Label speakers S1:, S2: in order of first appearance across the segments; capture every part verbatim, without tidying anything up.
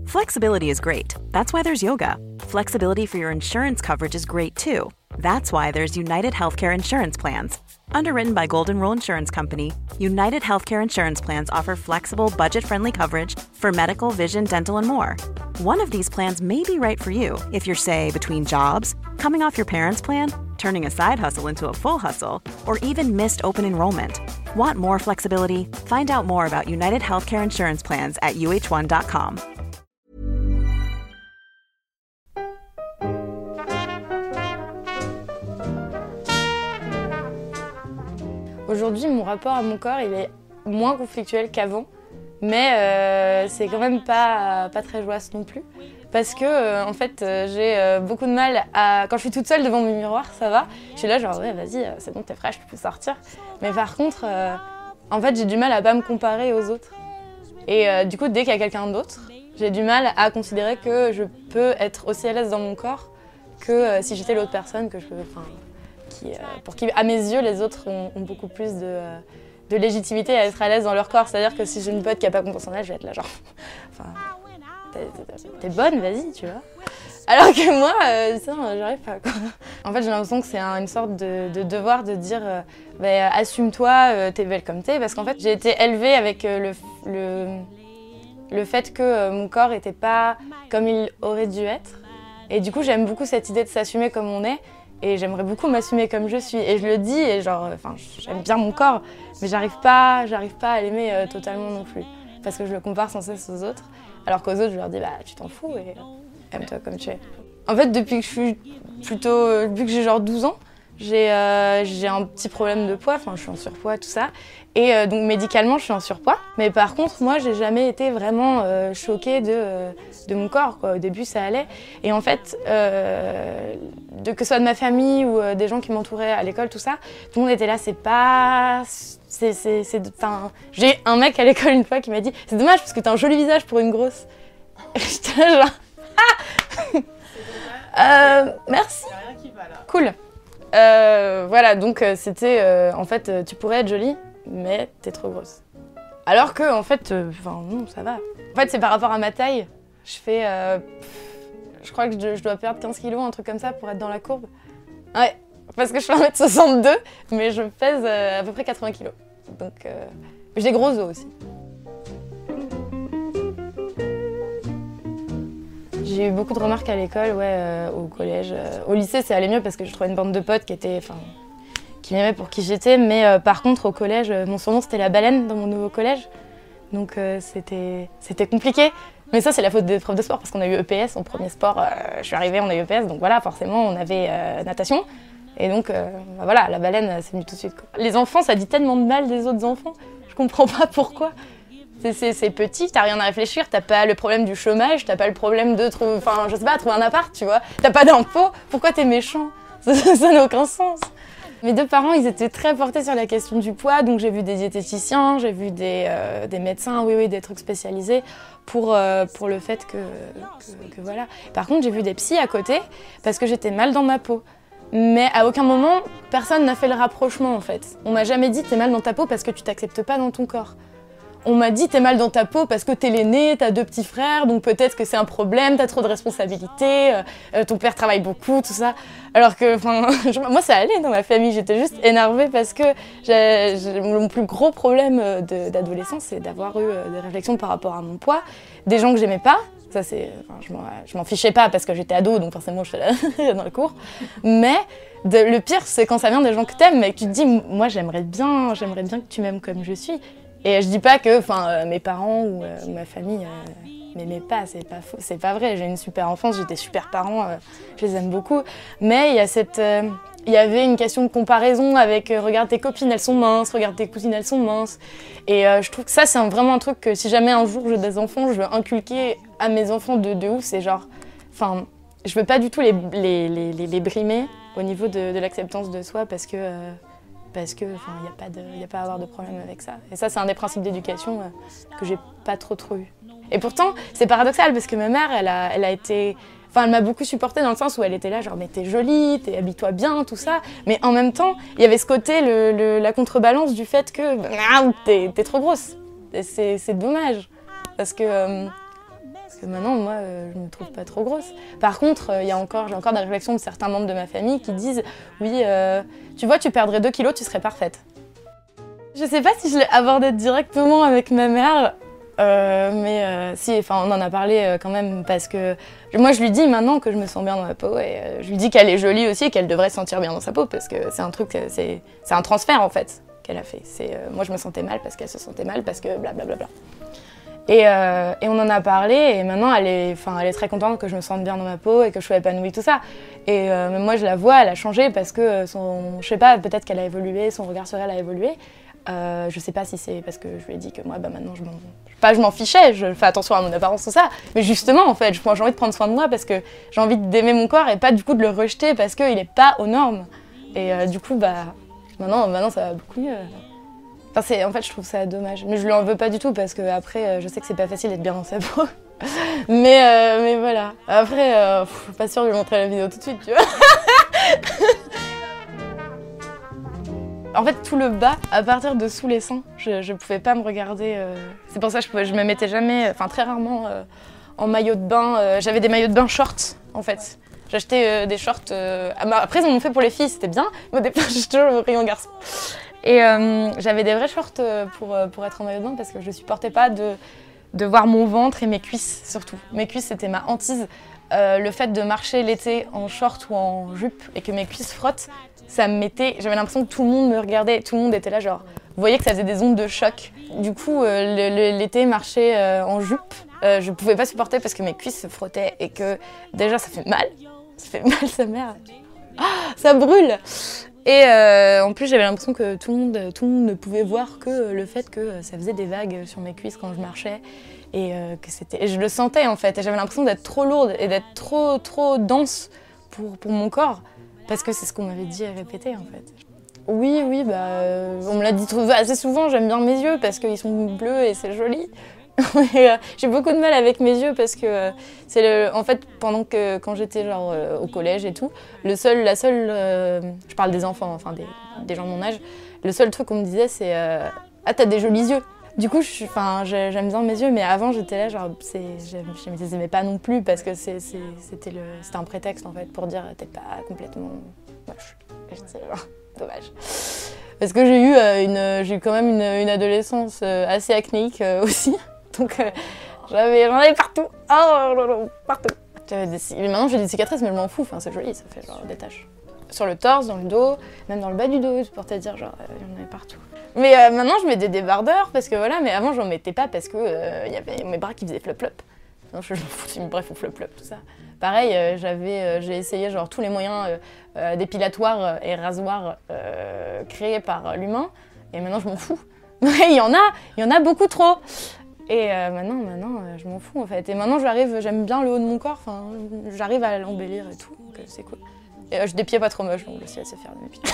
S1: Flexibility is great. That's why there's yoga. Flexibility for your insurance coverage is great too. That's why there's United Healthcare Insurance Plans. Underwritten by Golden Rule Insurance Company, United Healthcare Insurance Plans offer flexible, budget-friendly coverage for medical, vision, dental, and more. One of these plans may be right for you if you're, say, between jobs, coming off your parents' plan, turning a side hustle into a full hustle, or even missed open enrollment. Want more flexibility? Find out more about United Healthcare Insurance Plans at U H one dot com.
S2: Aujourd'hui, mon rapport à mon corps, il est moins conflictuel qu'avant, mais euh, c'est quand même pas, pas très joyeux non plus. Parce que, euh, en fait, euh, j'ai euh, beaucoup de mal à... Quand je suis toute seule devant mon miroir, ça va. Je suis là genre, ouais, vas-y, c'est bon, t'es fraîche, tu peux sortir. Mais par contre, euh, en fait, j'ai du mal à pas me comparer aux autres. Et euh, du coup, dès qu'il y a quelqu'un d'autre, j'ai du mal à considérer que je peux être aussi à l'aise dans mon corps que euh, si j'étais l'autre personne que je peux... Qui, euh, pour qui, à mes yeux, les autres ont, ont beaucoup plus de, euh, de légitimité à être à l'aise dans leur corps. C'est-à-dire que si j'ai une pote qui n'a pas confiance en elle, je vais être là genre... Enfin, t'es, t'es, t'es bonne, vas-y, tu vois. Alors que moi, euh, ça, j'arrive pas, quoi. En fait, j'ai l'impression que c'est un, une sorte de, de devoir de dire euh, bah, assume-toi, euh, t'es belle comme t'es. Parce qu'en fait, j'ai été élevée avec euh, le, le, le fait que euh, mon corps n'était pas comme il aurait dû être. Et du coup, j'aime beaucoup cette idée de s'assumer comme on est. Et j'aimerais beaucoup m'assumer comme je suis. Et je le dis, et genre, enfin, j'aime bien mon corps, mais j'arrive pas, j'arrive pas à l'aimer euh, totalement non plus. Parce que je le compare sans cesse aux autres. Alors qu'aux autres, je leur dis, bah, tu t'en fous et euh, aime-toi comme tu es. En fait, depuis que je suis plutôt, euh, depuis que j'ai genre douze ans, j'ai, euh, j'ai un petit problème de poids, enfin, je suis en surpoids, tout ça. Et euh, donc, médicalement, je suis en surpoids. Mais par contre, moi, j'ai jamais été vraiment euh, choquée de, euh, de mon corps, quoi. Au début, ça allait. Et en fait, euh, de, que ce soit de ma famille ou euh, des gens qui m'entouraient à l'école, tout ça, tout le monde était là, c'est pas... C'est, c'est, c'est, enfin, j'ai un mec à l'école une fois qui m'a dit « C'est dommage parce que t'as un joli visage pour une grosse. » J'étais là genre « Ah euh, Merci. Cool. » Euh, voilà, donc euh, c'était, euh, en fait, euh, tu pourrais être jolie, mais t'es trop grosse. Alors que, en fait, enfin euh, non, ça va. En fait, c'est par rapport à ma taille. Je fais, euh, je crois que je, je dois perdre quinze kilos, un truc comme ça, pour être dans la courbe. Ouais, parce que je fais un mètre soixante-deux, mais je pèse euh, à peu près quatre-vingts kilos. Donc, euh, j'ai des gros os aussi. J'ai eu beaucoup de remarques à l'école, ouais, euh, au collège. Euh, au lycée, ça allait mieux parce que je trouvais une bande de potes qui étaient, enfin, qui m'aimaient pour qui j'étais. Mais euh, par contre, au collège, mon surnom c'était la baleine dans mon nouveau collège. Donc euh, c'était, c'était compliqué. Mais ça, c'est la faute des profs de sport parce qu'on a eu E P S en premier sport. Euh, je suis arrivée, on a eu E P S, donc voilà, forcément, on avait euh, natation. Et donc, euh, bah voilà, la baleine, c'est venu tout de suite, quoi. Les enfants, ça dit tellement de mal des autres enfants. Je comprends pas pourquoi. C'est, c'est, c'est petit, t'as rien à réfléchir, t'as pas le problème du chômage, t'as pas le problème de trouver, enfin, je sais pas, trouver un appart, tu vois. T'as pas d'impôts, pourquoi t'es méchant? Ça, ça n'a aucun sens. Mes deux parents, ils étaient très portés sur la question du poids, donc j'ai vu des diététiciens, j'ai vu des, euh, des médecins, oui, oui, des trucs spécialisés pour, euh, pour le fait que, que, que voilà. Par contre, j'ai vu des psys à côté parce que j'étais mal dans ma peau. Mais à aucun moment, personne n'a fait le rapprochement, en fait. On m'a jamais dit « t'es mal dans ta peau parce que tu t'acceptes pas dans ton corps ». On m'a dit « t'es mal dans ta peau parce que t'es l'aîné, t'as deux petits frères, donc peut-être que c'est un problème, t'as trop de responsabilités, euh, ton père travaille beaucoup, tout ça ». Alors que, enfin, moi ça allait dans ma famille, j'étais juste énervée parce que j'ai, j'ai, mon plus gros problème de, d'adolescence, c'est d'avoir eu des réflexions par rapport à mon poids, des gens que j'aimais pas. Ça, c'est, enfin, je, m'en, je m'en fichais pas parce que j'étais ado, donc forcément je suis là dans le cours. Mais de, le pire, c'est quand ça vient des gens que t'aimes et que tu te dis « moi j'aimerais bien, j'aimerais bien que tu m'aimes comme je suis ». Et je dis pas que euh, mes parents ou euh, ma famille euh, m'aimaient pas, c'est pas faux, c'est pas vrai. J'ai une super enfance, j'ai des super parents, euh, je les aime beaucoup. Mais il y a cette, euh, il y avait une question de comparaison avec euh, regarde tes copines, elles sont minces, regarde tes cousines, elles sont minces. Et euh, je trouve que ça c'est un, vraiment un truc que si jamais un jour j'ai des enfants, je veux inculquer à mes enfants de, de ouf. C'est genre, enfin, je veux pas du tout les, les, les, les, les brimer au niveau de, de l'acceptance de soi parce que euh, parce que enfin il y a pas de il y a pas à avoir de problème avec ça. Et ça c'est un des principes d'éducation euh, que j'ai pas trop trop eu. Et pourtant c'est paradoxal parce que ma mère elle a elle a été enfin elle m'a beaucoup supportée dans le sens où elle était là genre mais t'es jolie, t'es habille-toi bien, tout ça. Mais en même temps il y avait ce côté le, le la contrebalance du fait que ah, t'es t'es trop grosse. Et c'est c'est dommage parce que euh, Parce que maintenant, moi, euh, je me trouve pas trop grosse. Par contre, il euh, y a encore, j'ai encore des réflexions de certains membres de ma famille qui disent « Oui, euh, tu vois, tu perdrais deux kilos, tu serais parfaite. » Je sais pas si je l'ai abordé directement avec ma mère, euh, mais euh, si, enfin, on en a parlé euh, quand même parce que moi, je lui dis maintenant que je me sens bien dans ma peau et euh, je lui dis qu'elle est jolie aussi et qu'elle devrait se sentir bien dans sa peau parce que c'est un truc, c'est, c'est un transfert en fait qu'elle a fait. C'est, euh, moi, je me sentais mal parce qu'elle se sentait mal parce que blablabla. Bla, bla, bla. Et, euh, et on en a parlé et maintenant elle est, elle est très contente que je me sente bien dans ma peau et que je sois épanouie, tout ça. Et euh, même moi je la vois, elle a changé parce que son, je sais pas, peut-être qu'elle a évolué, son regard sur elle a évolué. Euh, je sais pas si c'est parce que je lui ai dit que moi bah, maintenant je m'en, pas je m'en fichais, je fais attention à mon apparence, tout ça. Mais justement en fait, j'ai envie de prendre soin de moi parce que j'ai envie d'aimer mon corps et pas du coup de le rejeter parce qu'il est pas aux normes. Et euh, du coup bah maintenant, maintenant ça va beaucoup mieux. Enfin, c'est, en fait, je trouve ça dommage. Mais je lui en veux pas du tout parce que après, euh, je sais que c'est pas facile d'être bien dans sa peau. mais, euh, mais voilà. Après, euh, pff, je suis pas sûre de lui montrer la vidéo tout de suite, tu vois. En fait, tout le bas, à partir de sous les seins, je, je pouvais pas me regarder. Euh... C'est pour ça que je, pouvais, je me mettais jamais, enfin très rarement, euh, en maillot de bain. Euh, j'avais des maillots de bain shorts, en fait. J'achetais euh, des shorts. Euh... Après, ils en ont fait pour les filles, c'était bien. Mais au départ, j'étais toujours au rayon garçon. Et euh, j'avais des vrais shorts pour, pour être en maillot de bain parce que je supportais pas de, de voir mon ventre et mes cuisses surtout. Mes cuisses, c'était ma hantise. Euh, le fait de marcher l'été en short ou en jupe et que mes cuisses frottent, ça me mettait... J'avais l'impression que tout le monde me regardait, tout le monde était là genre... Vous voyez que ça faisait des ondes de choc. Du coup, euh, le, le, l'été, marcher euh, en jupe, euh, je pouvais pas supporter parce que mes cuisses se frottaient et que déjà ça fait mal. Ça fait mal, sa mère. Ah, ça brûle! Et euh, en plus, j'avais l'impression que tout le, monde, tout le monde ne pouvait voir que le fait que ça faisait des vagues sur mes cuisses quand je marchais. Et, euh, que c'était... et je le sentais en fait. Et j'avais l'impression d'être trop lourde et d'être trop, trop dense pour, pour mon corps. Parce que c'est ce qu'on m'avait dit et répété en fait. Oui, oui, bah, euh, on me l'a dit assez souvent, j'aime bien mes yeux parce qu'ils sont bleus et c'est joli. euh, j'ai beaucoup de mal avec mes yeux parce que euh, c'est le, en fait pendant que quand j'étais genre euh, au collège et tout, le seul, la seule, euh, je parle des enfants, enfin des, des gens de mon âge, le seul truc qu'on me disait c'est euh, ah t'as des jolis yeux. Du coup, je, enfin, j'aime bien mes yeux, mais avant j'étais là genre c'est, je ne les aimais pas non plus parce que c'est, c'est, c'était le, c'était un prétexte en fait pour dire t'es pas complètement moche. J'étais genre dommage. Parce que j'ai eu euh, une, j'ai eu quand même une, une adolescence euh, assez acnéique euh, aussi. Donc euh, j'avais, j'en avais partout, oh, là, là, partout. J'avais des, maintenant j'ai des cicatrices mais je m'en fous, enfin, c'est joli, ça fait genre des taches. Sur le torse, dans le dos, même dans le bas du dos, pour te dire, genre, il y en avait partout. Mais euh, maintenant je mets des débardeurs parce que voilà, mais avant j'en mettais pas parce que euh, y avait mes bras qui faisaient flop-flop. Non, je m'en fous, bref, ou flop-flop, tout ça. Pareil, euh, j'avais, euh, j'ai essayé genre tous les moyens euh, euh, dépilatoires et rasoirs euh, créés par l'humain et maintenant je m'en fous. Il y en a, il y en a beaucoup trop. Et euh, maintenant, maintenant euh, je m'en fous en fait. Et maintenant, j'arrive, j'aime bien le haut de mon corps, enfin, j'arrive à l'embellir et tout, donc euh, c'est cool. Et euh, je des pieds pas trop moches, donc je sais assez faire de mes pieds.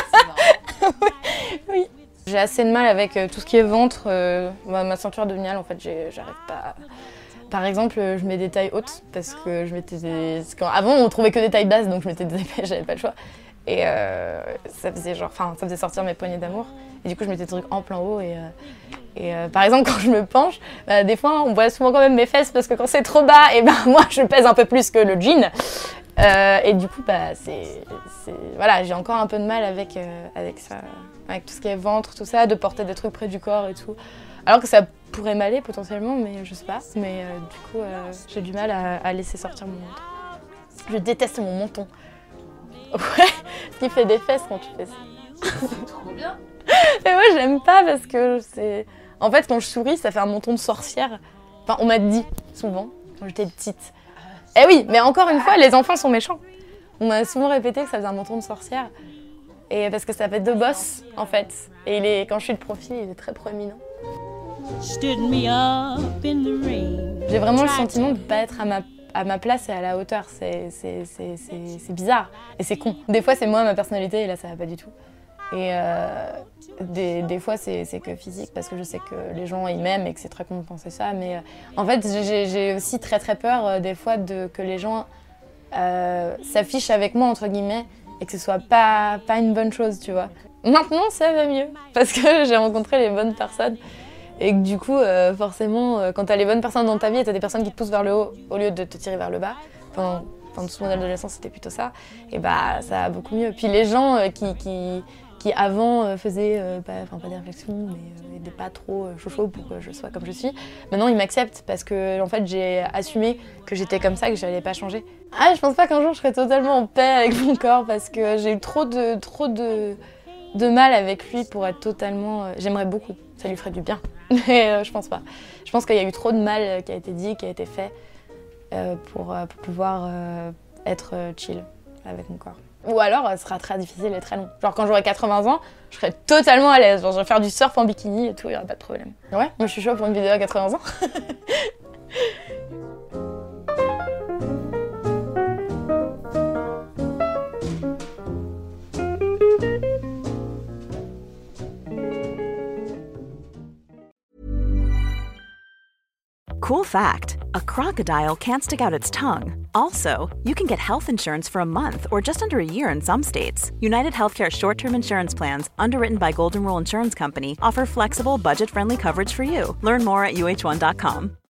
S2: oui, oui. J'ai assez de mal avec euh, tout ce qui est ventre, euh, ma, ma ceinture abdominale en fait, j'arrive pas. À... Par exemple, je mets des tailles hautes parce que je mettais des. Quand... Avant, on trouvait que des tailles basses, donc je mettais des tailles, j'avais pas le choix. Et euh, ça faisait genre, enfin, ça faisait sortir mes poignées d'amour. Et du coup, je mettais des trucs en plein haut et. Euh... Et euh, par exemple, quand je me penche, bah, des fois, on voit souvent quand même mes fesses parce que quand c'est trop bas, et ben moi, je pèse un peu plus que le jean. Euh, et du coup, bah, c'est, c'est, voilà, j'ai encore un peu de mal avec, euh, avec ça, avec tout ce qui est ventre, tout ça, de porter des trucs près du corps et tout. Alors que ça pourrait m'aller potentiellement, mais je sais pas. Mais euh, du coup, euh, j'ai du mal à, à laisser sortir mon menton. Je déteste mon menton. Ouais, ce qui fait des fesses quand tu fais ça.
S3: C'est trop bien.
S2: Mais moi, j'aime pas parce que c'est... En fait, quand je souris, ça fait un menton de sorcière. Enfin, on m'a dit, souvent, quand j'étais petite. Eh oui, mais encore une fois, les enfants sont méchants. On m'a souvent répété que ça faisait un menton de sorcière. Et parce que ça fait deux bosses, en fait. Et il est... quand je suis de profil, il est très proéminent. J'ai vraiment le sentiment de ne pas être à ma, à ma place et à la hauteur. C'est, c'est, c'est, c'est, c'est bizarre. Et c'est con. Des fois, c'est moi, ma personnalité, et là, ça va pas du tout. Et euh, des, des fois, c'est, c'est que physique, parce que je sais que les gens, ils m'aiment et que c'est très con de penser ça. Mais euh, en fait, j'ai, j'ai aussi très très peur, euh, des fois, de, que les gens euh, s'affichent avec moi, entre guillemets, et que ce soit pas, pas une bonne chose, tu vois. Maintenant, ça va mieux, parce que j'ai rencontré les bonnes personnes. Et que du coup, euh, forcément, euh, quand t'as les bonnes personnes dans ta vie et t'as des personnes qui te poussent vers le haut au lieu de te tirer vers le bas, pendant, pendant toute mon adolescence, c'était plutôt ça, et bah ça va beaucoup mieux. Puis les gens euh, qui, qui, qui avant euh, faisaient, euh, pas, enfin pas des réflexions, mais n'étaient euh, pas trop euh, chaud-chaud pour que je sois comme je suis, maintenant ils m'acceptent parce que en fait j'ai assumé que j'étais comme ça, que j'allais pas changer. Ah, je pense pas qu'un jour je serai totalement en paix avec mon corps parce que j'ai eu trop de, trop de, de mal avec lui pour être totalement... Euh, j'aimerais beaucoup, ça lui ferait du bien. Mais euh, je pense pas. Je pense qu'il y a eu trop de mal euh, qui a été dit, qui a été fait euh, pour, euh, pour pouvoir euh, être euh, chill avec mon corps. Ou alors, euh, ce sera très difficile et très long. Genre quand j'aurai quatre-vingts ans, je serai totalement à l'aise. Genre je vais faire du surf en bikini et tout, il n'y aura pas de problème. Ouais, moi je suis chaud pour une vidéo à quatre-vingts ans.
S1: Cool fact, a crocodile can't stick out its tongue. Also, you can get health insurance for a month or just under a year in some states. United Healthcare short-term insurance plans, underwritten by Golden Rule Insurance Company, offer flexible, budget-friendly coverage for you. Learn more at U H one dot com.